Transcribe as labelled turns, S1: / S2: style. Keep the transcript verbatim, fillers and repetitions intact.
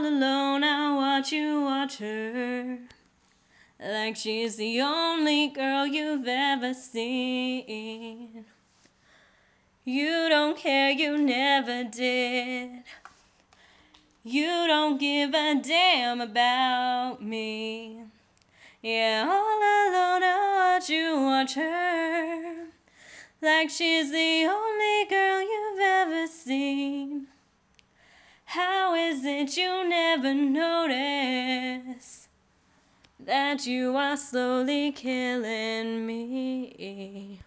S1: all alone, I watch you watch her, like she's the only girl you've ever seen. You don't care, you never did. You don't give a damn about me. Yeah, all alone I watch you watch her, like she's the only girl you've ever seen. How is it you never notice that you are slowly killing me?